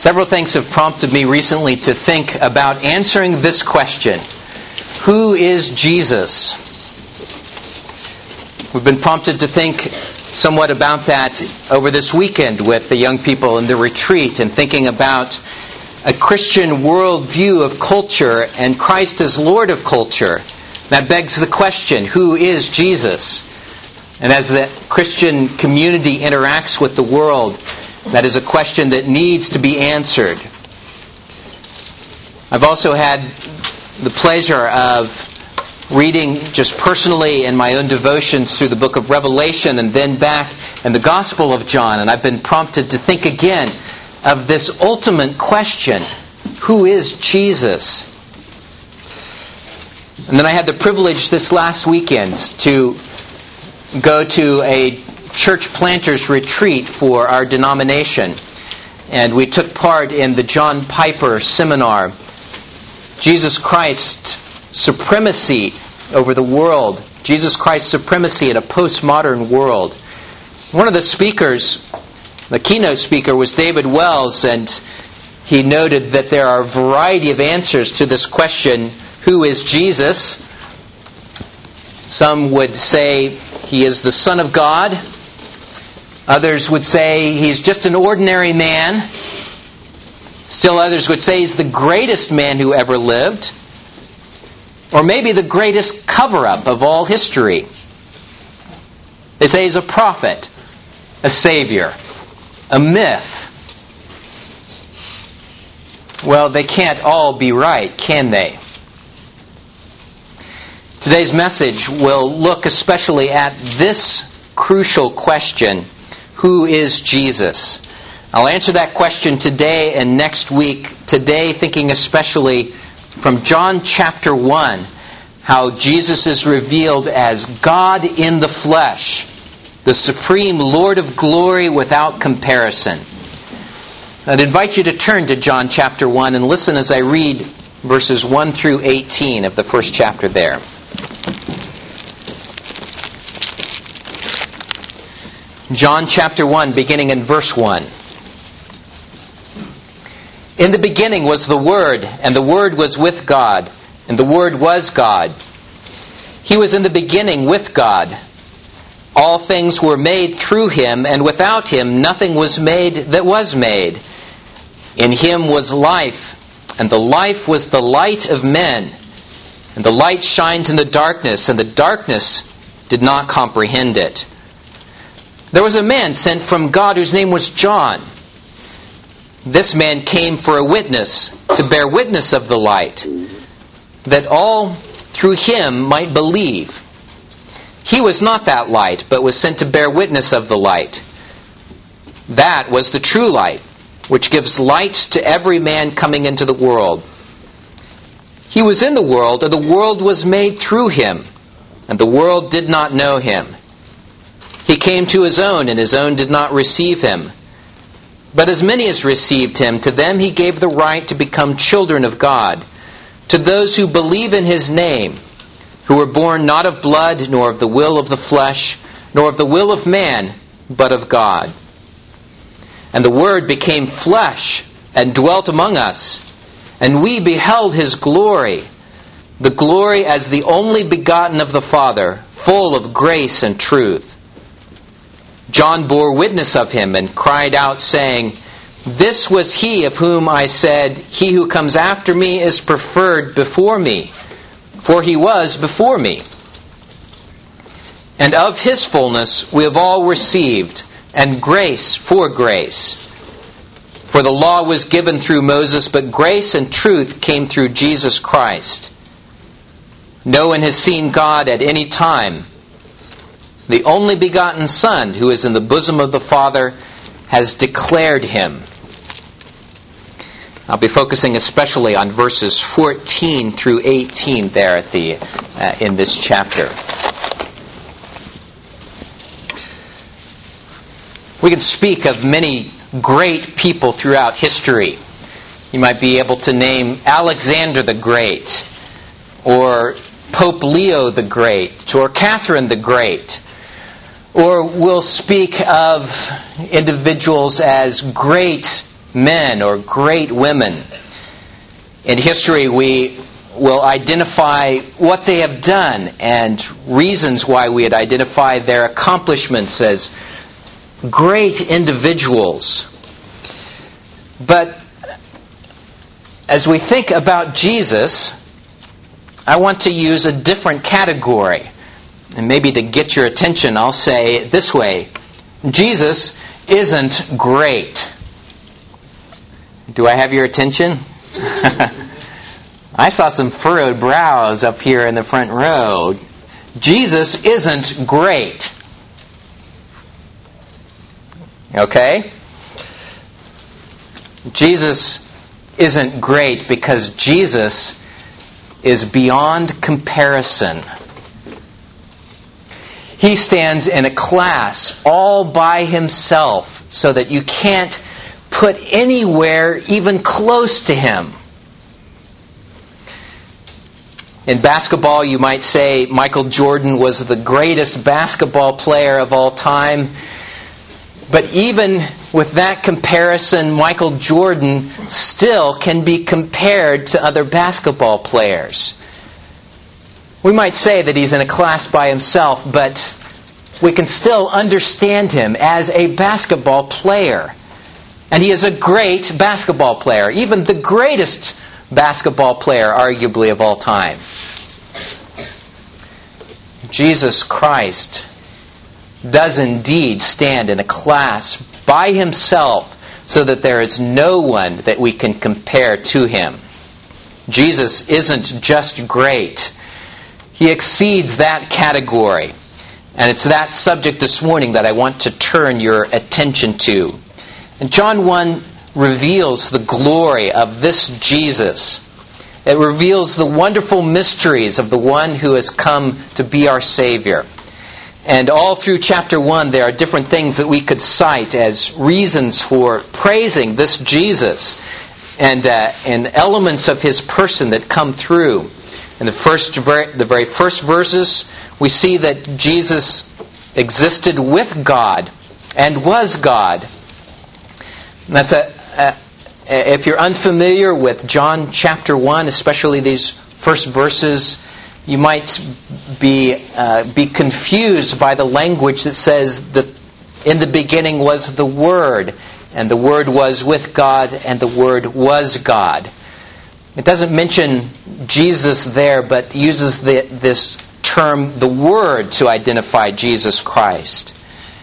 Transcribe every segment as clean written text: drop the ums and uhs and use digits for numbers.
Several things have prompted me recently to think about answering this question. Who is Jesus? We've been prompted to think somewhat about that over this weekend with the young people in the retreat and thinking about a Christian worldview of culture and Christ as Lord of culture. That begs the question, who is Jesus? And as the Christian community interacts with the world, that is a question that needs to be answered. I've also had the pleasure of reading just personally in my own devotions through the book of Revelation and then back in the Gospel of John. And I've been prompted to think again of this ultimate question, who is Jesus? And then I had the privilege this last weekend to go to a church planters retreat for our denomination. And we took part in the John Piper seminar, Jesus Christ Supremacy over the World. Jesus Christ's Supremacy in a Postmodern World. One of the speakers, the keynote speaker, was David Wells, and he noted that there are a variety of answers to this question, who is Jesus? Some would say he is the Son of God. Others would say he's just an ordinary man. Still others would say he's the greatest man who ever lived. Or maybe the greatest cover-up of all history. They say he's a prophet, a savior, a myth. Well, they can't all be right, can they? Today's message will look especially at this crucial question, who is Jesus? I'll answer that question today and next week. Today, thinking especially from John chapter 1, how Jesus is revealed as God in the flesh, the supreme Lord of glory without comparison. I'd invite you to turn to John chapter 1 and listen as I read verses 1 through 18 of the first chapter there. John chapter 1, beginning in verse 1. In the beginning was the Word, and the Word was with God, and the Word was God. He was in the beginning with God. All things were made through Him, and without Him nothing was made that was made. In Him was life, and the life was the light of men. And the light shined in the darkness, and the darkness did not comprehend it. There was a man sent from God whose name was John. This man came for a witness, to bear witness of the light, that all through him might believe. He was not that light, but was sent to bear witness of the light. That was the true light, which gives light to every man coming into the world. He was in the world, and the world was made through him, and the world did not know him. He came to his own, and his own did not receive him. But as many as received him, to them he gave the right to become children of God, to those who believe in his name, who were born not of blood, nor of the will of the flesh, nor of the will of man, but of God. And the Word became flesh, and dwelt among us, and we beheld his glory, the glory as the only begotten of the Father, full of grace and truth. John bore witness of him and cried out, saying, This was he of whom I said, He who comes after me is preferred before me, for he was before me. And of his fullness we have all received, and grace for grace. For the law was given through Moses, but grace and truth came through Jesus Christ. No one has seen God at any time. The only begotten Son, who is in the bosom of the Father, has declared him. I'll be focusing especially on verses 14 through 18 there in this chapter. We can speak of many great people throughout history. You might be able to name Alexander the Great, or Pope Leo the Great, or Catherine the Great. Or we'll speak of individuals as great men or great women. In history, we will identify what they have done and reasons why we would identify their accomplishments as great individuals. But as we think about Jesus, I want to use a different category. And maybe to get your attention, I'll say it this way. Jesus isn't great. Do I have your attention? I saw some furrowed brows up here in the front row. Jesus isn't great. Okay? Jesus isn't great because Jesus is beyond comparison. He stands in a class all by himself so that you can't put anywhere even close to him. In basketball, you might say Michael Jordan was the greatest basketball player of all time. But even with that comparison, Michael Jordan still can be compared to other basketball players. We might say that he's in a class by himself, but we can still understand him as a basketball player. And he is a great basketball player, even the greatest basketball player, arguably, of all time. Jesus Christ does indeed stand in a class by himself so that there is no one that we can compare to him. Jesus isn't just great. He exceeds that category. And it's that subject this morning that I want to turn your attention to. And John 1 reveals the glory of this Jesus. It reveals the wonderful mysteries of the one who has come to be our Savior. And all through chapter 1, there are different things that we could cite as reasons for praising this Jesus and elements of his person that come through. In the very first verses, we see that Jesus existed with God and was God. And that's if you're unfamiliar with John chapter 1, especially these first verses, you might be confused by the language that says that in the beginning was the Word, and the Word was with God, and the Word was God. It doesn't mention Jesus there, but uses this term, the Word, to identify Jesus Christ.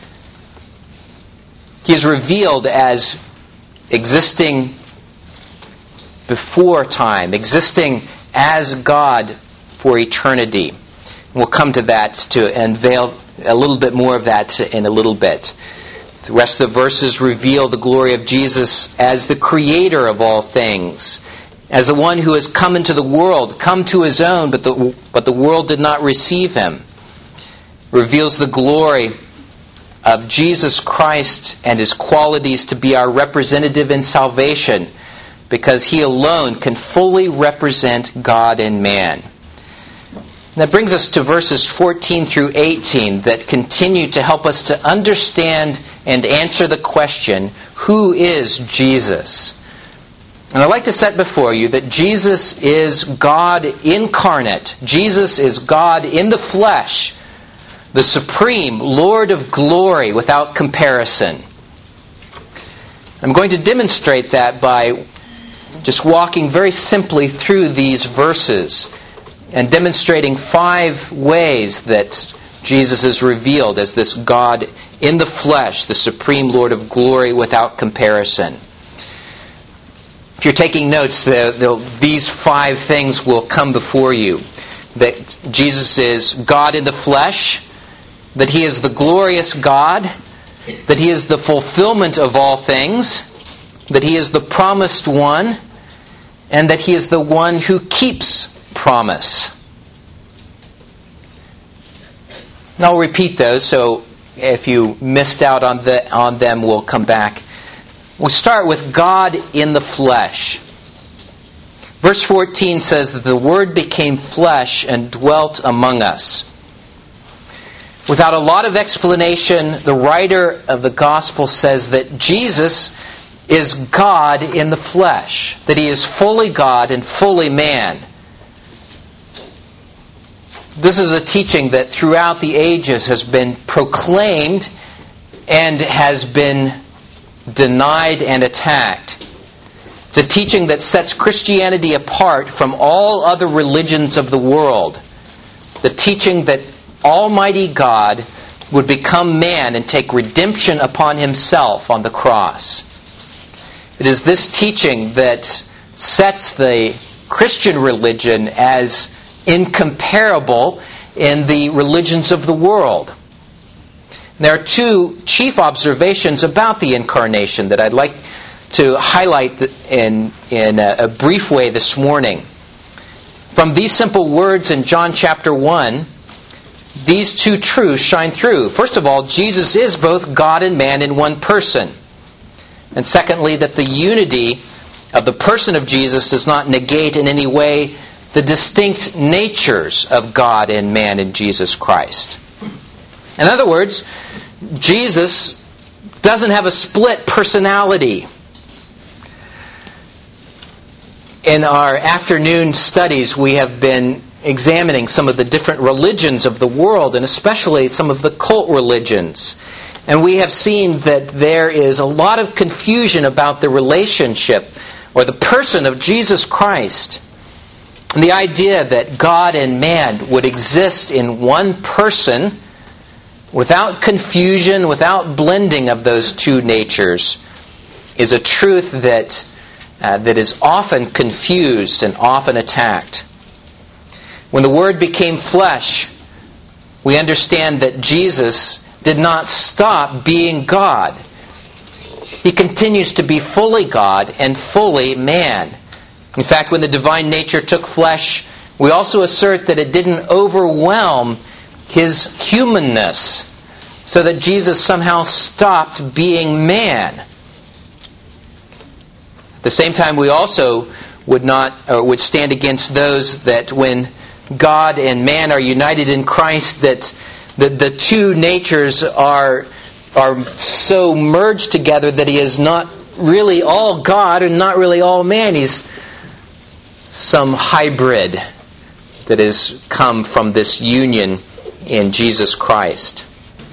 He is revealed as existing before time, existing as God for eternity. We'll come to that to unveil a little bit more of that in a little bit. The rest of the verses reveal the glory of Jesus as the creator of all things, as the one who has come into the world, come to his own, but the world did not receive him. Reveals the glory of Jesus Christ and his qualities to be our representative in salvation, because he alone can fully represent God and man. And that brings us to verses 14 through 18 that continue to help us to understand and answer the question, who is Jesus? And I'd like to set before you that Jesus is God incarnate. Jesus is God in the flesh, the supreme Lord of glory without comparison. I'm going to demonstrate that by just walking very simply through these verses and demonstrating 5 ways that Jesus is revealed as this God in the flesh, the supreme Lord of glory without comparison. If you're taking notes, these 5 things will come before you. That Jesus is God in the flesh, that he is the glorious God, that he is the fulfillment of all things, that he is the promised one, and that he is the one who keeps promise. And I'll repeat those, so if you missed out on them, we'll come back. We'll start with God in the flesh. Verse 14 says that the Word became flesh and dwelt among us. Without a lot of explanation, the writer of the Gospel says that Jesus is God in the flesh, that He is fully God and fully man. This is a teaching that throughout the ages has been proclaimed and has been denied and attacked. It's a teaching that sets Christianity apart from all other religions of the world. The teaching that Almighty God would become man and take redemption upon Himself on the cross. It is this teaching that sets the Christian religion as incomparable in the religions of the world. There are two chief observations about the Incarnation that I'd like to highlight in a brief way this morning. From these simple words in John chapter 1, these two truths shine through. First of all, Jesus is both God and man in one person. And secondly, that the unity of the person of Jesus does not negate in any way the distinct natures of God and man in Jesus Christ. In other words, Jesus doesn't have a split personality. In our afternoon studies, we have been examining some of the different religions of the world, and especially some of the cult religions. And we have seen that there is a lot of confusion about the relationship or the person of Jesus Christ. And the idea that God and man would exist in one person without confusion, without blending of those two natures, is a truth that is often confused and often attacked. When the Word became flesh, we understand that Jesus did not stop being God. He continues to be fully God and fully man. In fact, when the divine nature took flesh, we also assert that it didn't overwhelm His humanness, so that Jesus somehow stopped being man. At the same time, we also would stand against those that when God and man are united in Christ, that the two natures are so merged together that He is not really all God and not really all man. He's some hybrid that has come from this union in Jesus Christ.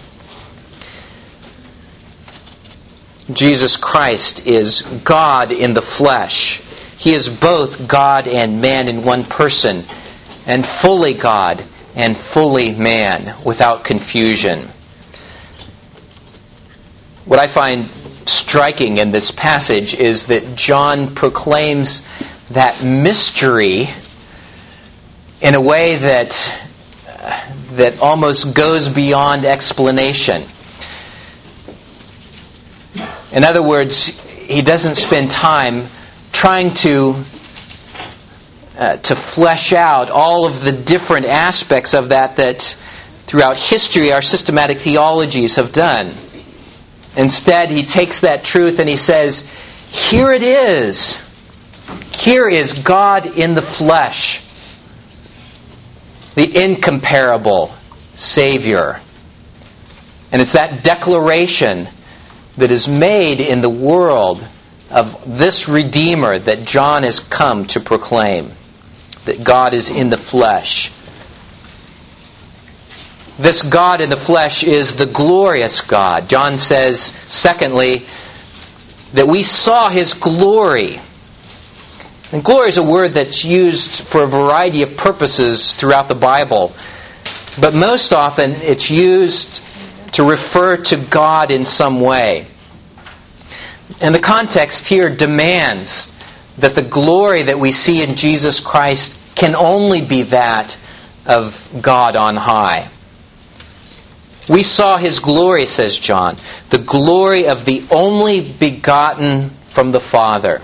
Jesus Christ is God in the flesh. He is both God and man in one person, and fully God and fully man, without confusion. What I find striking in this passage is that John proclaims that mystery in a way that almost goes beyond explanation. In other words, he doesn't spend time trying to flesh out all of the different aspects of that throughout history our systematic theologies have done. Instead, he takes that truth and he says, here it is. Here is God in the flesh, the incomparable Savior. And it's that declaration that is made in the world of this Redeemer that John has come to proclaim, that God is in the flesh. This God in the flesh is the glorious God. John says, secondly, that we saw His glory. And glory is a word that's used for a variety of purposes throughout the Bible. But most often it's used to refer to God in some way. And the context here demands that the glory that we see in Jesus Christ can only be that of God on high. We saw His glory, says John, the glory of the only begotten from the Father.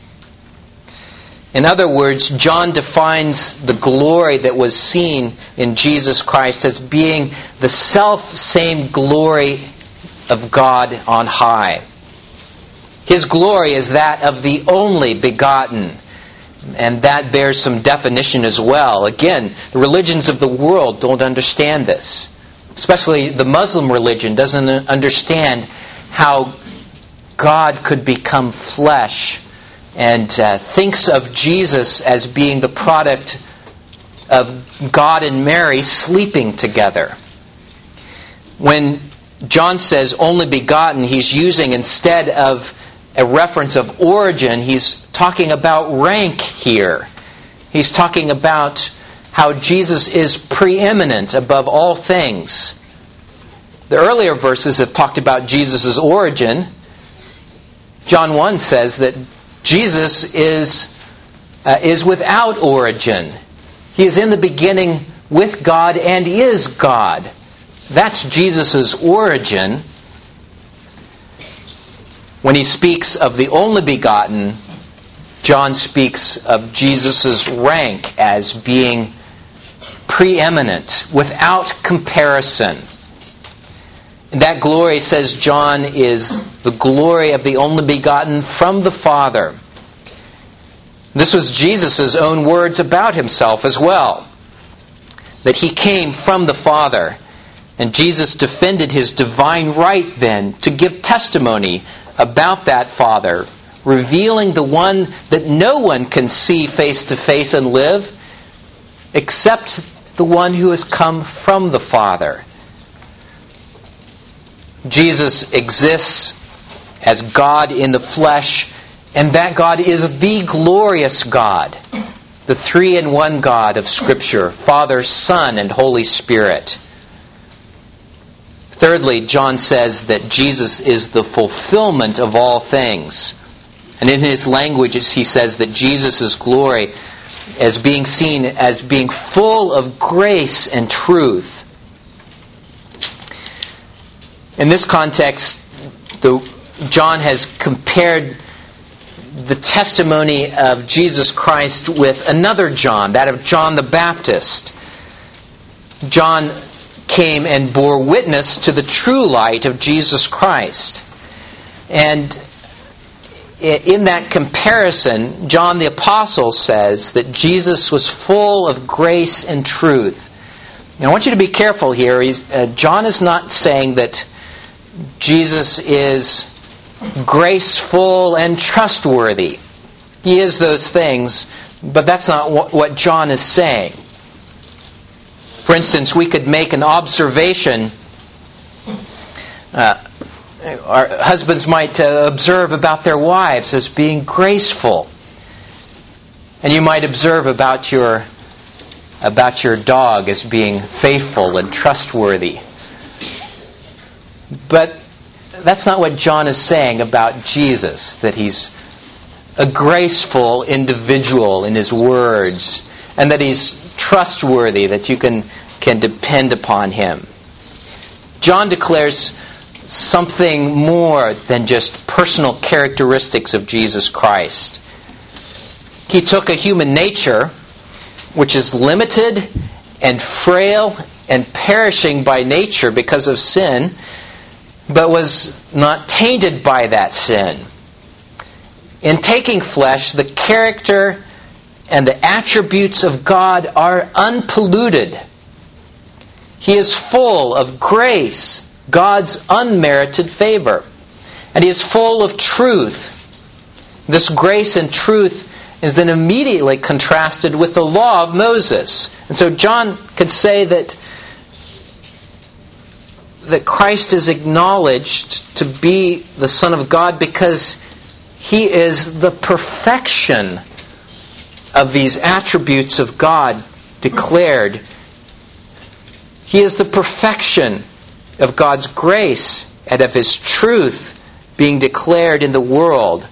In other words, John defines the glory that was seen in Jesus Christ as being the self-same glory of God on high. His glory is that of the only begotten. And that bears some definition as well. Again, the religions of the world don't understand this. Especially the Muslim religion doesn't understand how God could become flesh, and thinks of Jesus as being the product of God and Mary sleeping together. When John says only begotten, he's using, instead of a reference of origin, he's talking about rank here. He's talking about how Jesus is preeminent above all things. The earlier verses have talked about Jesus' origin. John 1 says that Jesus is without origin. He is in the beginning with God and is God. That's Jesus' origin. When he speaks of the only begotten, John speaks of Jesus' rank as being preeminent, without comparison. And that glory, says John, is the glory of the only begotten from the Father. This was Jesus' own words about himself as well, that he came from the Father. And Jesus defended his divine right then to give testimony about that Father, revealing the one that no one can see face to face and live, except the one who has come from the Father. Jesus exists as God in the flesh, and that God is the glorious God, the three-in-one God of Scripture, Father, Son, and Holy Spirit. Thirdly, John says that Jesus is the fulfillment of all things. And in his language, he says that Jesus' glory is being seen as being full of grace and truth. In this context, John has compared the testimony of Jesus Christ with another John, that of John the Baptist. John came and bore witness to the true light of Jesus Christ. And in that comparison, John the Apostle says that Jesus was full of grace and truth. Now, I want you to be careful here. John is not saying that Jesus is graceful and trustworthy. He is those things, but that's not what John is saying. For instance, we could make an observation. Our husbands might observe about their wives as being graceful. And you might observe about your dog as being faithful and trustworthy. But that's not what John is saying about Jesus, that he's a graceful individual in his words, and that he's trustworthy, that you can depend upon him. John declares something more than just personal characteristics of Jesus Christ. He took a human nature, which is limited and frail and perishing by nature because of sin, but was not tainted by that sin. In taking flesh, the character and the attributes of God are unpolluted. He is full of grace, God's unmerited favor. And he is full of truth. This grace and truth is then immediately contrasted with the law of Moses. And so John could say that Christ is acknowledged to be the Son of God because he is the perfection of these attributes of God declared. He is the perfection of God's grace and of his truth being declared in the world.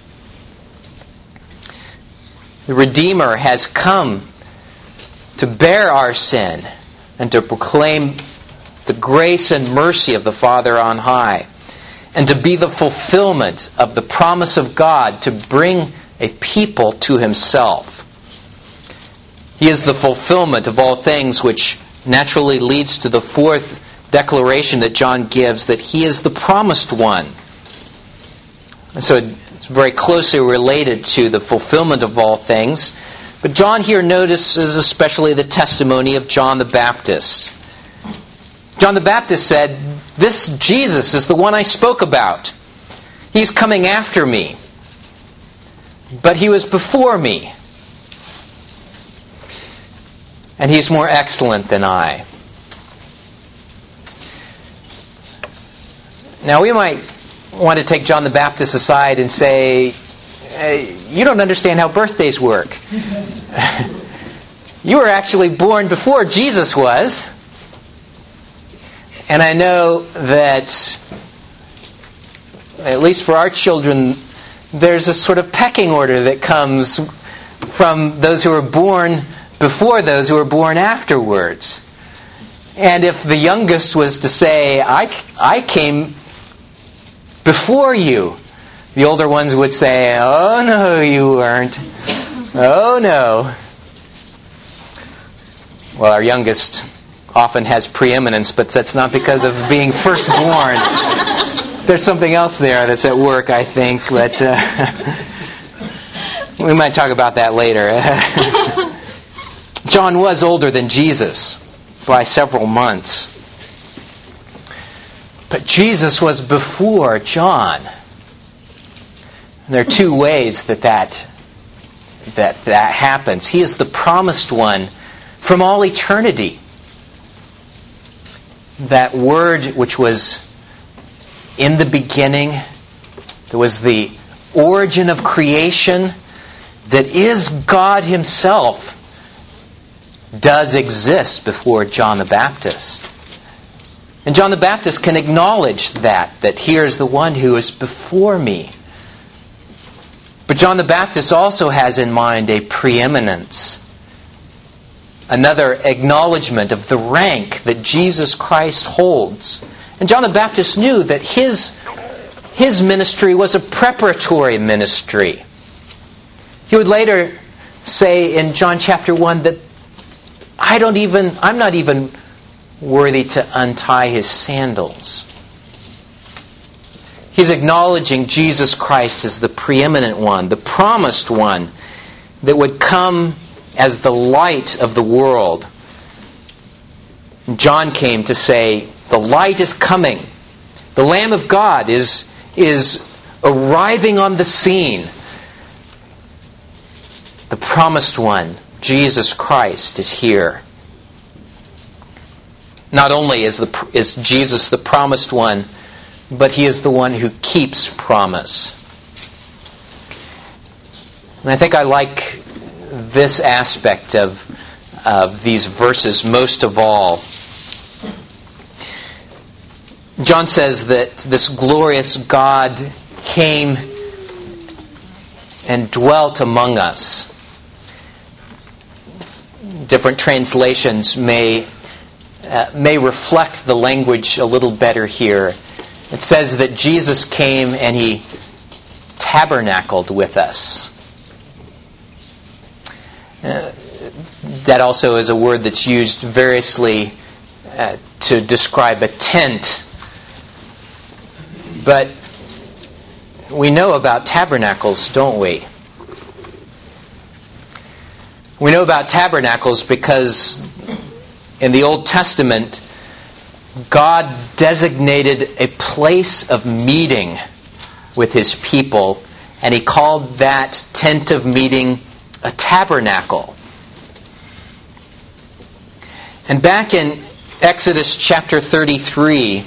The Redeemer has come to bear our sin and to proclaim the grace and mercy of the Father on high, and to be the fulfillment of the promise of God to bring a people to himself. He is the fulfillment of all things, which naturally leads to the fourth declaration that John gives, that he is the promised one. And so it's very closely related to the fulfillment of all things. But John here notices especially the testimony of John the Baptist. John the Baptist said, "This Jesus is the one I spoke about. He's coming after me. But he was before me. And he's more excellent than I. Now we might want to take John the Baptist aside and say, you don't understand how birthdays work. You were actually born before Jesus was. And I know that, at least for our children, there's a sort of pecking order that comes from those who were born before those who were born afterwards. And if the youngest was to say, I came before you, the older ones would say, oh no, you weren't. Oh no. Well, our youngest often has preeminence, but that's not because of being firstborn. There's something else there that's at work, I think, but we might talk about that later. John was older than Jesus by several months. But Jesus was before John. And there are two ways that happens. He is the promised one from all eternity. That Word which was in the beginning, that was the origin of creation, that is God Himself, does exist before John the Baptist. And John the Baptist can acknowledge that here's the one who is before me. But John the Baptist also has in mind a preeminence, another acknowledgement of the rank that Jesus Christ holds. And John the Baptist knew that his ministry was a preparatory ministry. He would later say in John chapter 1 that I'm not even worthy to untie his sandals. He's acknowledging Jesus Christ as the preeminent one, the promised one that would come as the light of the world. John came to say, the light is coming. The Lamb of God is arriving on the scene. The promised one, Jesus Christ, is here. Not only is Jesus the promised one, but He is the one who keeps promise. And I think I like this aspect of these verses most of all. John says that this glorious God came and dwelt among us. Different translations may reflect the language a little better here. It says that Jesus came and He tabernacled with us. That also is a word that's used variously to describe a tent. But we know about tabernacles, don't we? We know about tabernacles because in the Old Testament, God designated a place of meeting with His people, and He called that tent of meeting a tabernacle. And back in Exodus chapter 33,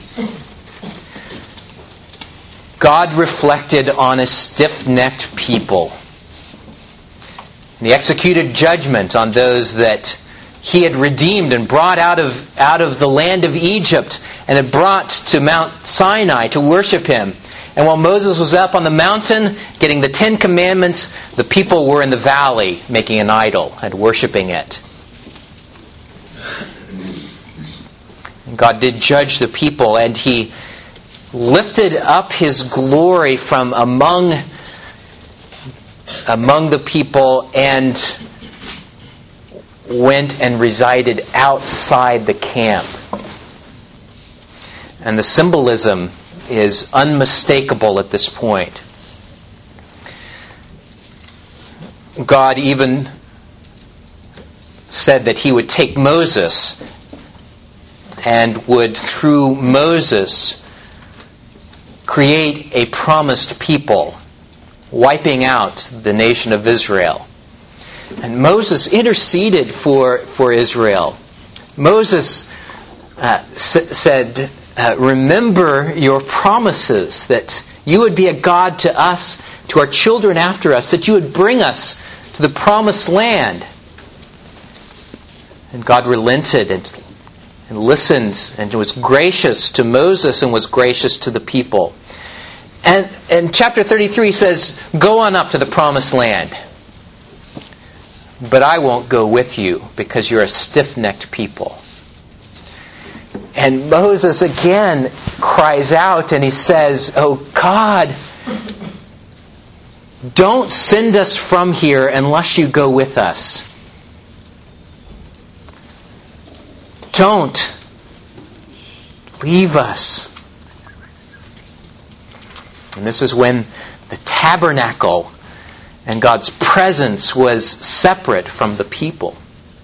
God reflected on a stiff-necked people. And He executed judgment on those that He had redeemed and brought out of the land of Egypt and had brought to Mount Sinai to worship Him. And while Moses was up on the mountain getting the 10 Commandments, the people were in the valley making an idol and worshiping it. And God did judge the people, and He lifted up His glory from among the people and went and resided outside the camp. And the symbolism is unmistakable at this point. God even said that He would take Moses and would, through Moses, create a promised people, wiping out the nation of Israel. And Moses interceded for Israel. Moses said, remember your promises, that you would be a God to us, to our children after us, that you would bring us to the promised land. And God relented and listened and was gracious to Moses and was gracious to the people. And chapter 33 says, go on up to the promised land. But I won't go with you because you're a stiff-necked people. And Moses again cries out and he says, oh God, don't send us from here unless you go with us. Don't leave us. And this is when the tabernacle and God's presence was separate from the people.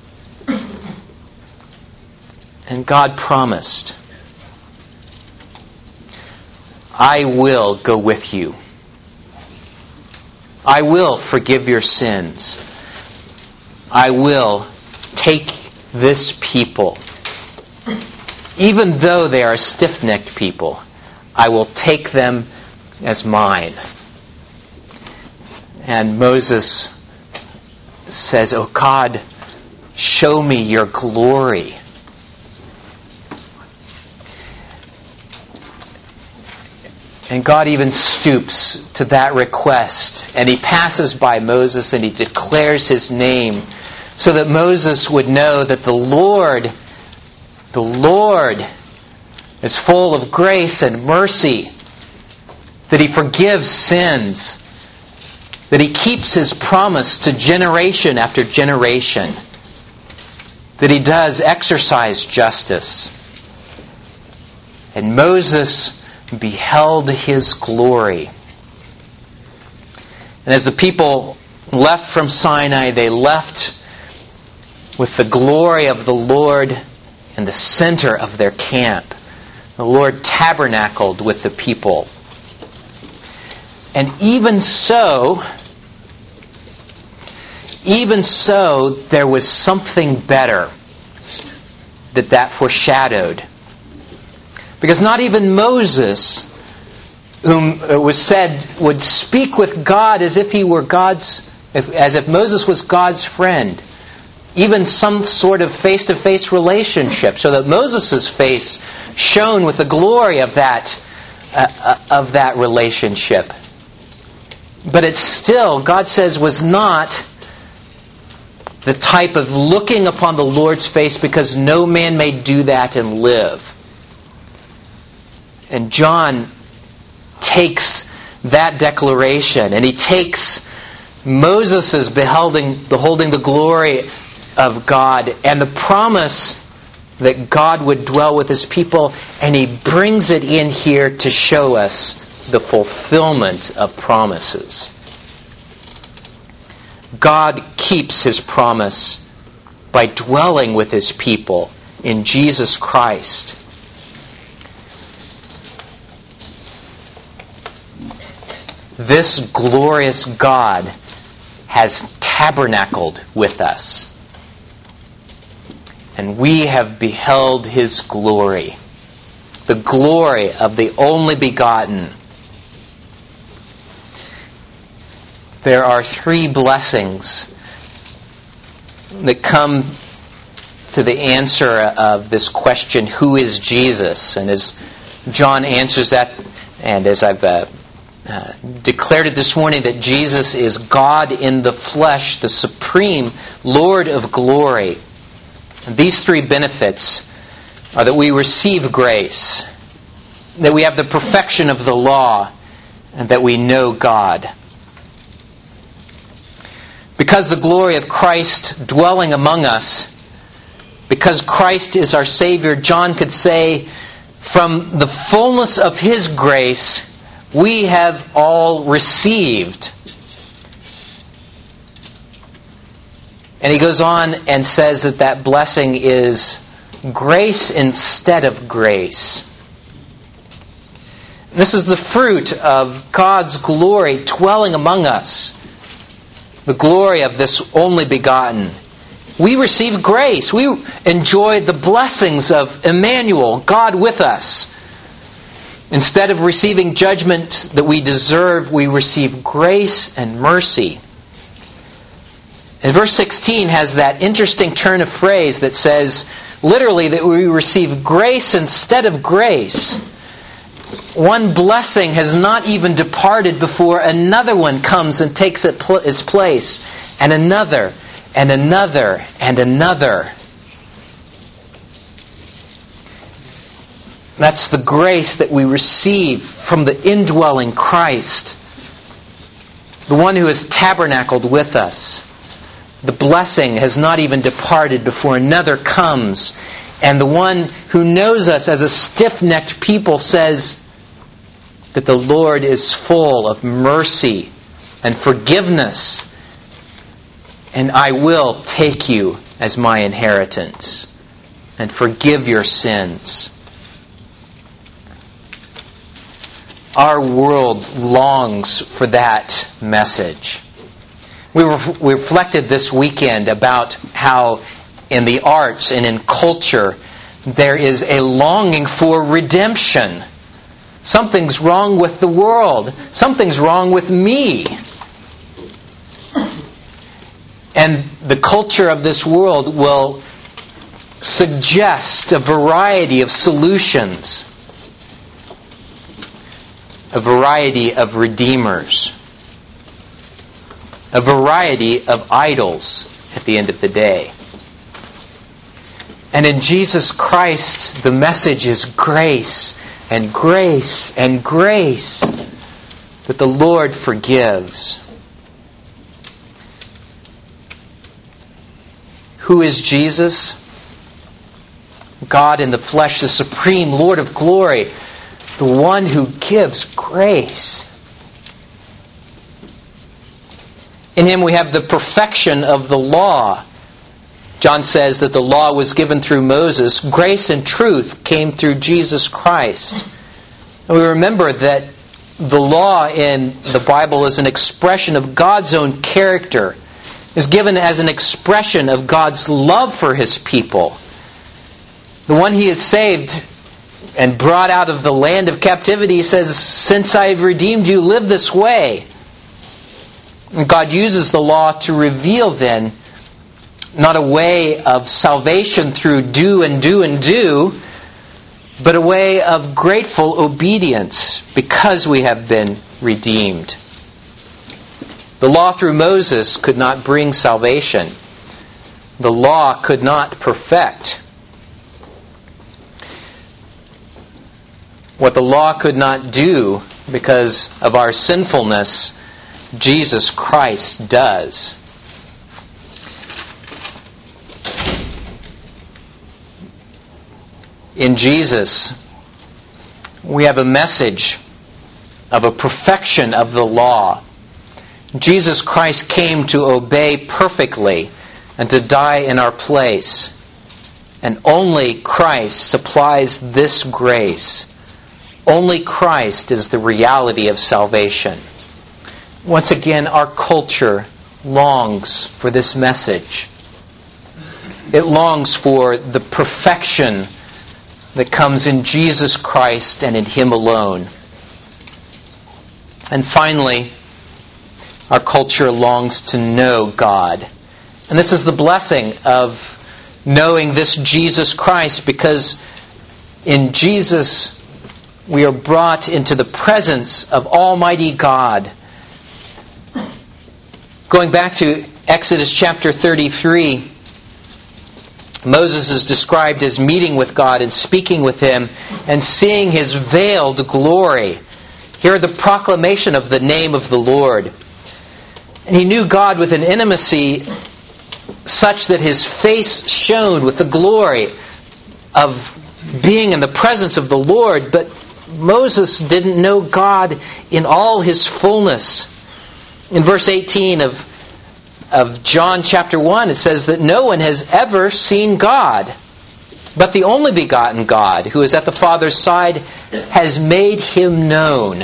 And God promised, I will go with you. I will forgive your sins. I will take this people. Even though they are a stiff-necked people, I will take them as mine. And Moses says, oh God, show me your glory. And God even stoops to that request. And he passes by Moses and he declares his name so that Moses would know that the Lord is full of grace and mercy, that he forgives sins, that he keeps his promise to generation after generation, that he does exercise justice. And Moses beheld his glory. And as the people left from Sinai, they left with the glory of the Lord in the center of their camp. The Lord tabernacled with the people. And even so, there was something better that foreshadowed. Because not even Moses, whom it was said would speak with God as if he were as if Moses was God's friend, even some sort of face-to-face relationship, so that Moses' face shone with the glory of that relationship. But it still, God says, was not the type of looking upon the Lord's face, because no man may do that and live. And John takes that declaration and he takes Moses' beholding the glory of God and the promise that God would dwell with his people, and he brings it in here to show us the fulfillment of promises. God keeps his promise by dwelling with his people in Jesus Christ. This glorious God has tabernacled with us. And we have beheld his glory. The glory of the only begotten. There are 3 blessings that come to the answer of this question, who is Jesus? And as John answers that, and as I've declared it this morning, that Jesus is God in the flesh, the supreme Lord of glory. And these 3 benefits are that we receive grace, that we have the perfection of the law, and that we know God. Because the glory of Christ dwelling among us, because Christ is our Savior, John could say, from the fullness of his grace, we have all received. And he goes on and says that blessing is grace instead of grace. This is the fruit of God's glory dwelling among us. The glory of this only begotten. We receive grace. We enjoy the blessings of Emmanuel, God with us. Instead of receiving judgment that we deserve, we receive grace and mercy. And verse 16 has that interesting turn of phrase that says, literally, that we receive grace instead of grace. One blessing has not even departed before another one comes and takes its place, and another, and another, and another. That's the grace that we receive from the indwelling Christ, the one who has tabernacled with us. The blessing has not even departed before another comes. And the one who knows us as a stiff-necked people says that the Lord is full of mercy and forgiveness, and I will take you as my inheritance and forgive your sins. Our world longs for that message. We reflected this weekend about how in the arts and in culture there is a longing for redemption. Something's wrong with the world. Something's wrong with me. And the culture of this world will suggest a variety of solutions, a variety of redeemers, a variety of idols at the end of the day. And in Jesus Christ, the message is grace and grace and grace, that the Lord forgives. Who is Jesus? God in the flesh, the supreme Lord of glory, the one who gives grace. In Him we have the perfection of the law. John says that the law was given through Moses. Grace and truth came through Jesus Christ. And we remember that the law in the Bible is an expression of God's own character. Is given as an expression of God's love for His people. The one He has saved and brought out of the land of captivity says, since I have redeemed you, live this way. And God uses the law to reveal then not a way of salvation through do and do and do, but a way of grateful obedience because we have been redeemed. The law through Moses could not bring salvation. The law could not perfect. What the law could not do because of our sinfulness, Jesus Christ does. In Jesus, we have a message of a perfection of the law. Jesus Christ came to obey perfectly and to die in our place. And only Christ supplies this grace. Only Christ is the reality of salvation. Once again, our culture longs for this message. It longs for the perfection that comes in Jesus Christ and in Him alone. And finally, our culture longs to know God. And this is the blessing of knowing this Jesus Christ, because in Jesus we are brought into the presence of Almighty God. Going back to Exodus chapter 33, Moses is described as meeting with God and speaking with Him and seeing His veiled glory. Here the proclamation of the name of the Lord. And he knew God with an intimacy such that his face shone with the glory of being in the presence of the Lord. But Moses didn't know God in all His fullness. In verse 18 of John chapter 1, it says that no one has ever seen God. But the only begotten God, who is at the Father's side, has made him known.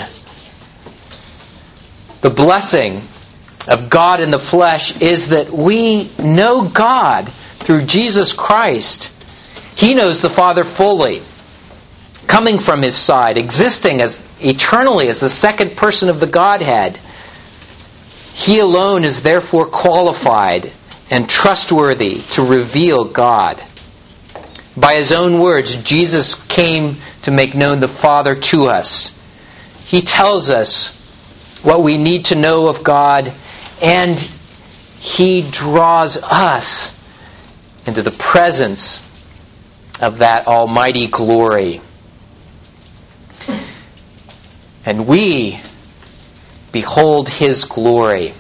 The blessing of God in the flesh is that we know God through Jesus Christ. He knows the Father fully, coming from his side, existing as eternally as the second person of the Godhead. He alone is therefore qualified and trustworthy to reveal God. By his own words, Jesus came to make known the Father to us. He tells us what we need to know of God, and he draws us into the presence of that almighty glory. And we behold his glory.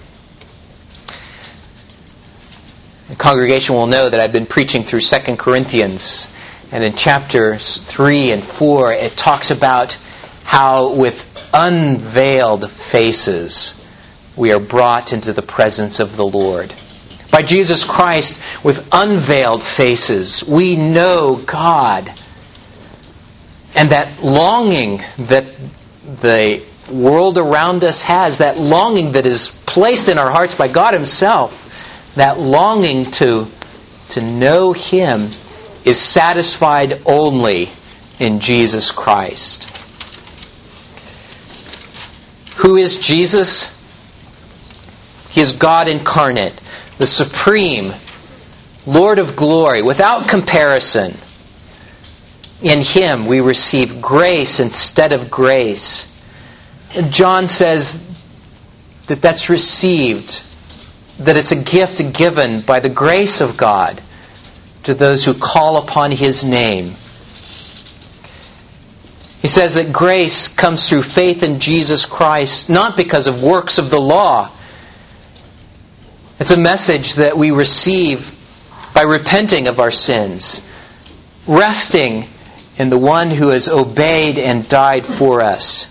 The congregation will know that I've been preaching through 2 Corinthians, and in chapters 3 and 4 it talks about how with unveiled faces we are brought into the presence of the Lord. By Jesus Christ, with unveiled faces, we know God. And that longing that the world around us has, that longing that is placed in our hearts by God himself, that longing to know him is satisfied only in Jesus Christ. Who is Jesus? He is God incarnate, the supreme Lord of glory, without comparison. In him we receive grace instead of grace. And John says that that's received, that it's a gift given by the grace of God to those who call upon his name. He says that grace comes through faith in Jesus Christ, not because of works of the law. It's a message that we receive by repenting of our sins, resting in the one who has obeyed and died for us.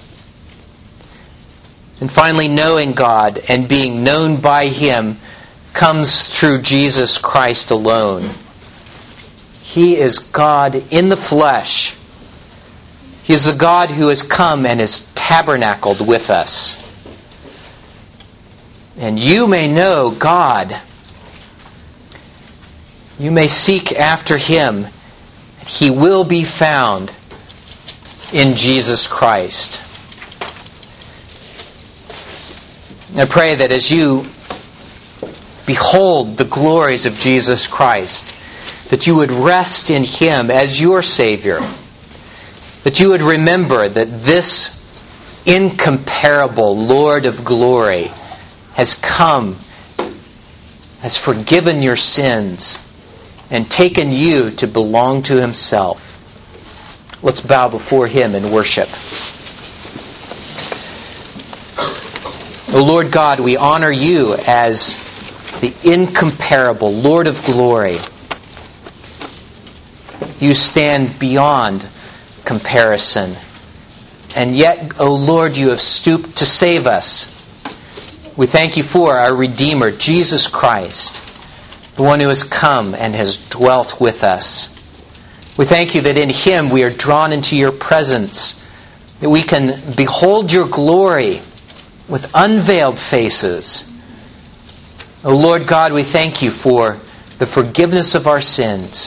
And finally, knowing God and being known by him comes through Jesus Christ alone. He is God in the flesh. He is the God who has come and is tabernacled with us. And you may know God. You may seek after him. He will be found in Jesus Christ. I pray that as you behold the glories of Jesus Christ, that you would rest in him as your Savior. That you would remember that this incomparable Lord of glory has come, has forgiven your sins, and taken you to belong to himself. Let's bow before him in worship. O Lord God, we honor you as the incomparable Lord of glory. You stand beyond comparison. And yet, O Lord, you have stooped to save us. We thank you for our Redeemer, Jesus Christ, the one who has come and has dwelt with us. We thank you that in him we are drawn into your presence, that we can behold your glory with unveiled faces. O Lord God, we thank you for the forgiveness of our sins.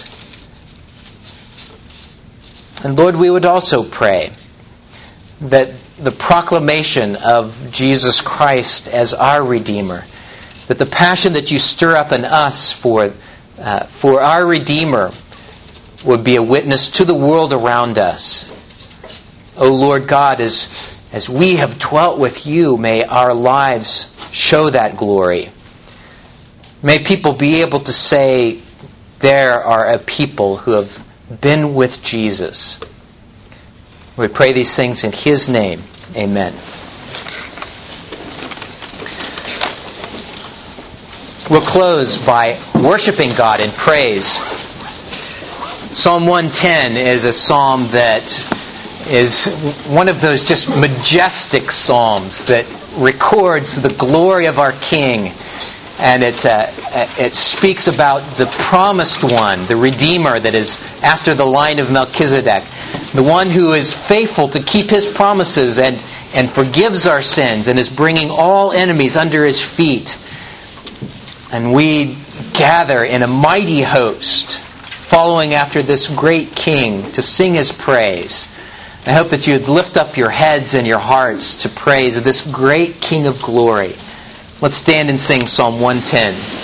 And Lord, we would also pray that the proclamation of Jesus Christ as our Redeemer, that the passion that you stir up in us for our Redeemer would be a witness to the world around us. O Lord God, as we have dwelt with you, may our lives show that glory. May people be able to say, there are a people who have been with Jesus. We pray these things in his name. Amen. We'll close by worshiping God in praise. Psalm 110 is a psalm that is one of those just majestic psalms that records the glory of our King And it speaks about the promised one, the Redeemer that is after the line of Melchizedek, the one who is faithful to keep His promises and forgives our sins and is bringing all enemies under His feet. And we gather in a mighty host, following after this great King to sing His praise. I hope that you would lift up your heads and your hearts to praise this great King of glory. Let's stand and sing Psalm 110.